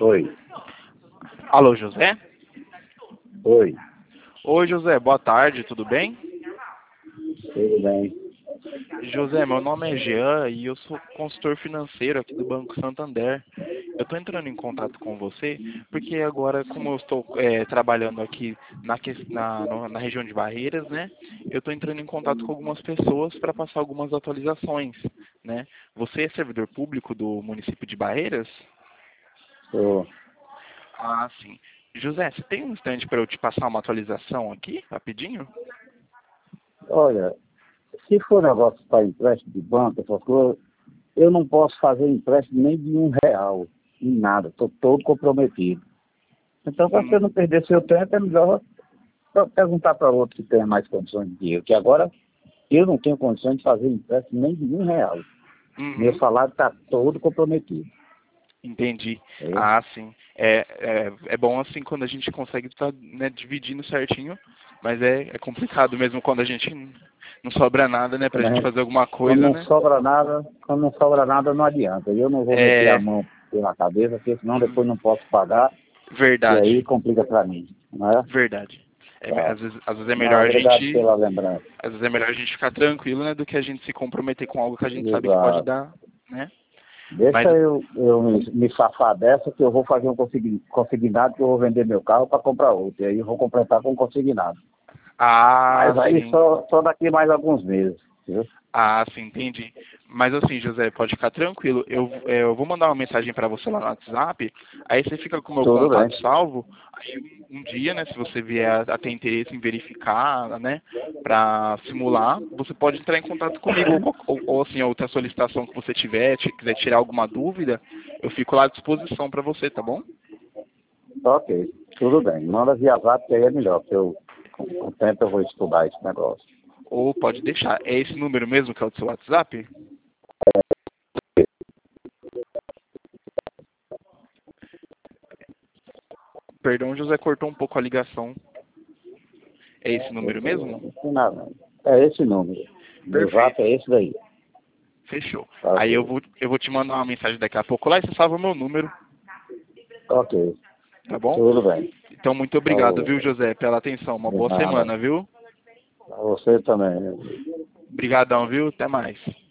Oi, Alô, José? oi, Oi, José, boa tarde, tudo bem? tudo bem? José, meu nome é Jean e eu sou consultor financeiro aqui do Banco Santander. Eu estou entrando em contato com você porque agora, como eu estou trabalhando aqui na região de Barreiras, né? Eu estou entrando em contato com algumas pessoas para passar algumas atualizações, né? Você é servidor público do município de Barreiras? Tô. Ah, sim. José, você tem um instante para eu te passar uma atualização aqui, rapidinho? Olha, se for negócio para empréstimo de banco, essas coisas, eu não posso fazer empréstimo nem de R$ 1, nem nada, estou todo comprometido. Então, para você Hum, não perder seu tempo, é melhor perguntar para outro que tenha mais condições de dinheiro, que agora eu não tenho condições de fazer empréstimo nem de R$ 1. Meu uhum. salário está todo comprometido. Entendi. Entendeu? Ah, sim. É bom assim quando a gente consegue estar, né, dividindo certinho, mas é complicado mesmo quando a gente não sobra nada, né, pra Quando, a gente gente, fazer alguma quando coisa, não né? sobra nada, quando não sobra nada, não adianta. Eu não vou meter a É mão pela cabeça, porque senão uhum. depois não posso pagar. E aí Verdade, complica para mim, não é? verdade. Tá. Às vezes é Não, melhor a obrigado gente, pela lembrança. às vezes é melhor a gente ficar tranquilo, né, do que a gente se comprometer com algo que a gente sabe que pode Exato. dar, né? Deixa Mas, eu me safar dessa, que eu vou fazer um consignado, que eu vou vender meu carro para comprar outro. E aí eu vou completar com consignado. ah, Mas aí sim. só daqui mais alguns meses, viu? Ah, sim, entendi. Mas assim, José, pode ficar tranquilo. Eu vou mandar uma mensagem para você lá no WhatsApp, aí você fica com o meu Tudo bem. contato salvo. Aí um dia, né, se você vier a ter interesse em verificar, né, para simular, você pode entrar em contato comigo, ou assim, outra solicitação que você tiver, quiser tirar alguma dúvida, eu fico lá à disposição para você, tá bom? Ok, tudo bem. Manda via WhatsApp, que aí é melhor, porque com o tempo eu vou estudar esse negócio. Ou pode deixar. É esse número mesmo que é o do seu WhatsApp? Perdão, José, cortou um pouco a ligação. É esse número mesmo? Não tem nada. É esse número. Meu zap Perfeito. é esse daí. Fechou. Tá Aí ok. eu vou te mandar uma mensagem daqui a pouco lá e você salva meu número, Ok, tá bom? tudo bem. Então, muito obrigado, Falou. viu, José, pela atenção. Uma De boa nada. semana, viu? Pra você também. Obrigadão, viu? Até mais.